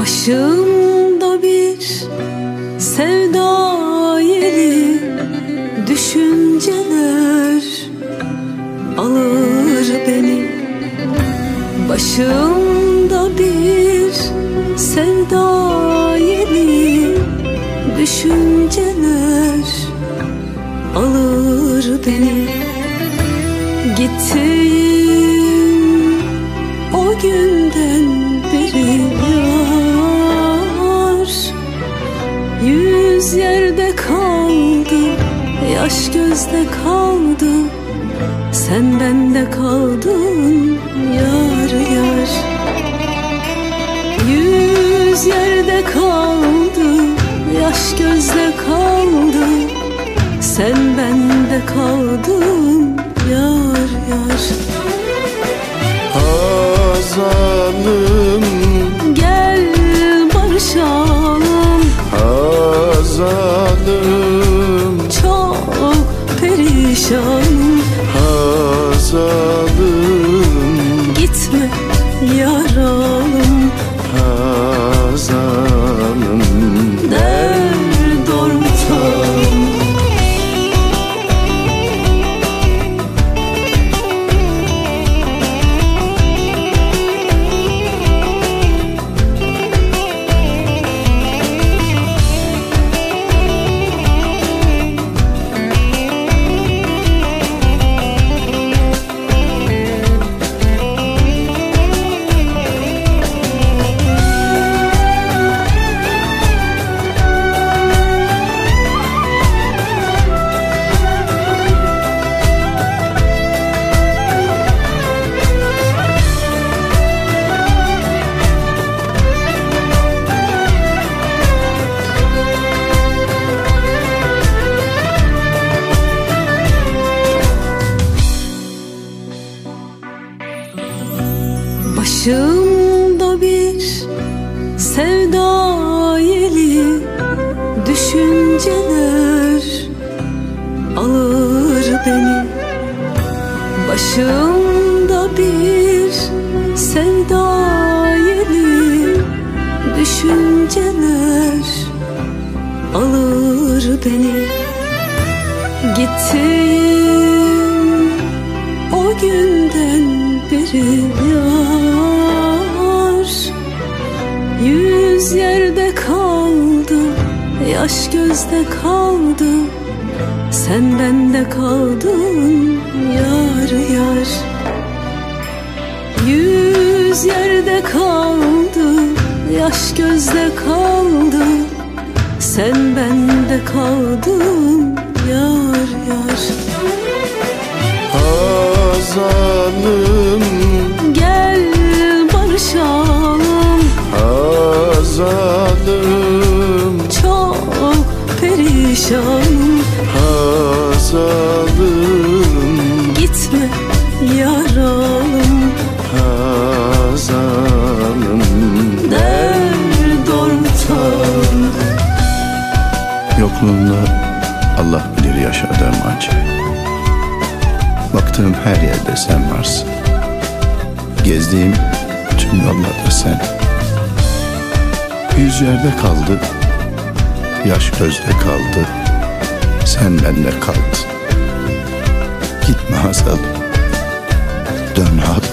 Başımda bir sevda yeli, düşünceler alır beni. Başımda bir sevda yeli, düşünceler alır beni. Gittiğim o günden beri yar, yüz yerde kaldı, yaş gözde kaldı, sen bende kaldın yar yar. Yüz yerde kaldı, yaş gözde kaldı, sen bende kaldın yar yar. Hazanım, gel barışalım. Hazanım, çok perişanım. Hazanım, gitme yaralım. Hazanım, dert ortağım. Başımda bir sevda yeli, düşünceler alır beni. Başımda bir sevda yeli, düşünceler alır beni. Gittim o günden beri yar, yüz yerde kaldı, yaş gözde kaldı, sen bende kaldın yar yar. Yüz yerde kaldı, yaş gözde kaldı, sen bende kaldın yar yar. Hazanım, gel barışalım. Hazanım, çok perişanım. Hazanım, gitme yaralım. Hazanım, dert ortağım. Yokluğunda Allah bilir yaşadığım acı. Baktığım her yerde sen varsın. Gezdiğim tüm yollarda sen. Yüz yerde kaldı, yaş gözde kaldı, sen bende kaldın. Gitme Hazal, dön hatırım.